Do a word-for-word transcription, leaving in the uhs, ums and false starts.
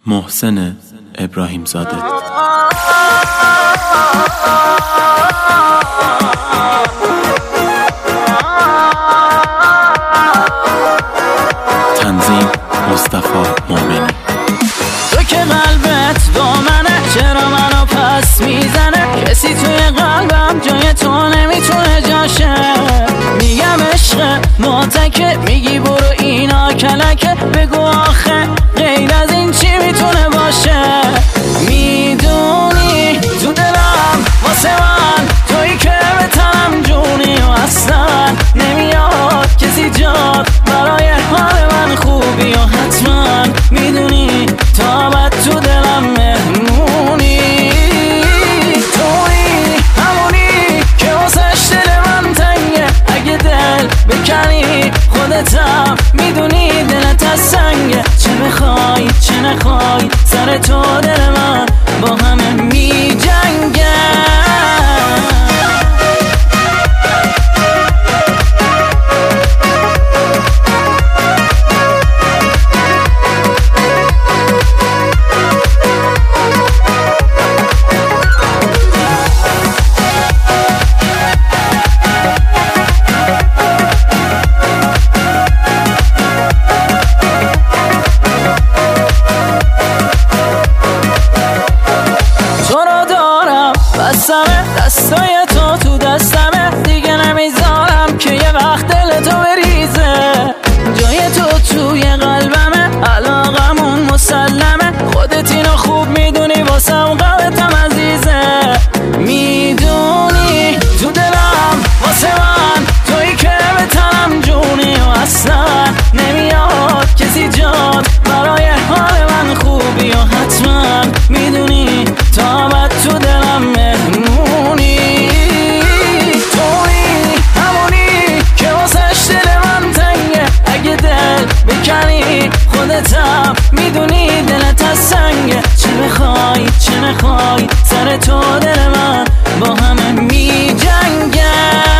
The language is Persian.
محسن ابراهیم زاده. تنظیم مصطفی مومنی. تو که قلبت با منه، چرا منو پس میزنه؟ کسی توی قلبم جای تو نمیتونه جاشه. میگم عشق معتکه، میگی برو اینا کلکه. بگو آخه غیر از این چی میتونه باشه؟ میدونی تو دلم واسه من تویی که به تنم جونی و اصلا نمیاد کسی جاد برای حال من خوبی و حتما میدونی تا بد تو دلم مهمونی. تویی همونی که واسش دل من تنگه، اگه دل بکنی خودتم میدونی دلت از سنگه. چه بخوای چه نخوای سر تو دل من با همه می جنگه. دستای تو تو دستمه، دیگه نمیذارم که یه وقت دل تو بریزه. جای تو توی قلبمه، علاقمون مسلمه. خودت اینو خوب میدونی واسم قلبتم عزیزه. میدونی تو دلم واسه من تویی که به تنم جونی و اصلا نمیاد کسی جاد برای حال من خوبی و حتما میدونی تا بد تو دلم مهمونی. تویی همونی که واسش دل من تنگه، اگه دل بکنی خودتم میدونی دلت از سنگه. چه بخوای چه نخوای سر تو دل من با همه می جنگه.